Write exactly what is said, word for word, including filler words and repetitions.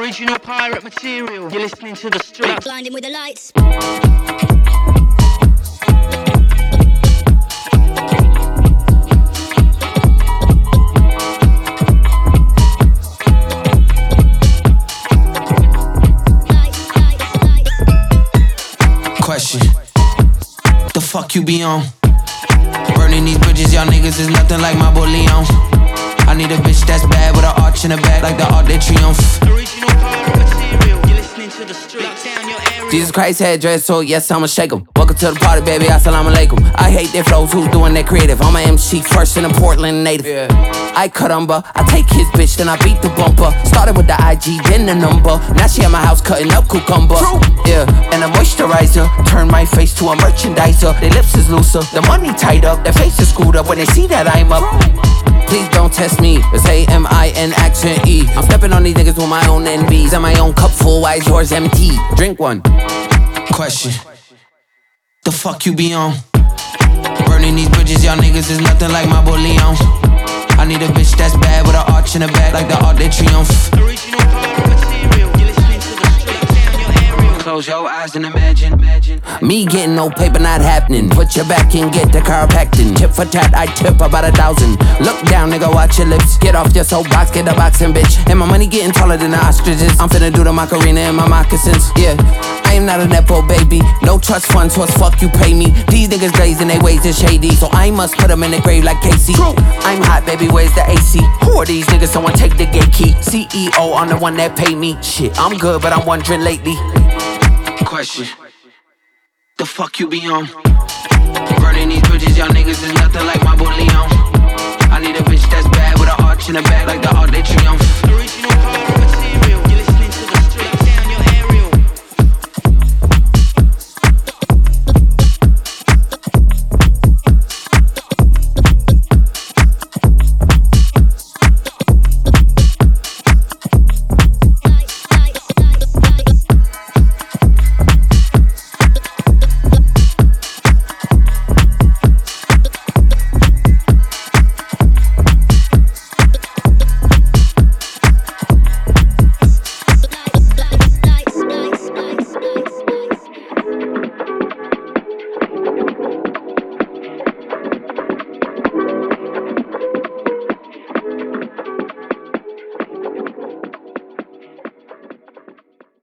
Original pirate material. You're listening to the streets. Blinding with the lights. Question. The fuck you be on? Burning these bridges, y'all niggas is nothing like my boy Leon. I need a bitch that's bad with an arch in the back, like the Arc de Triomphe. Original pirate material. You're listening to the streets. Lock down your area. Jesus Christ had dreads, so yes, I'ma shake 'em. Welcome to the party, baby, assalamu alaikum. I hate their flows, who's doing that creative? I'm a M C first and a Portland native. Yeah. I caramba, I take his bitch, then I beat the bumper. Started with the I G, then the number. Now she at my house cutting up cucumber. True. Yeah, and a moisturizer. Turn my face to a merchandiser. Their lips is looser, the money tied up. Their face is screwed up when they see that I'm up. Please don't test me, it's A M I N accent E. I'm stepping on these niggas with my own N Bs. And my own cup full, why is yours empty? Drink one. Question. The fuck you be on? Burning these bridges, y'all niggas is nothing like my boy Leon. I need a bitch that's bad with an arch in the back, like the Arc de Triomphe. Original pirate material. You're listening to the streets. Lock down your area. Close your eyes and imagine, imagine. Me getting no paper not happening. Put your back in, get the chiropractic. Tip for tat, I tip about a thousand. Look down, nigga, watch your lips. Get off your soapbox, get the boxing, bitch. And my money getting taller than the ostriches. I'm finna do the Macarena in my moccasins. Yeah, I am not a nepo baby. No trust fund, so as fuck you pay me. These niggas glazing they ways is shady, so I must put them in the grave like Casey. True. I'm hot, baby, where's the A C? Who are these niggas? Someone take the gate key. C E O, I'm the one that pay me. Shit, I'm good, but I'm wondering lately. Question. The fuck you be on? Burning these bridges, y'all niggas is nothing like my boy Leon. I need a bitch that's bad with an arch in the back, like the Arc de Triomphe. Original pirate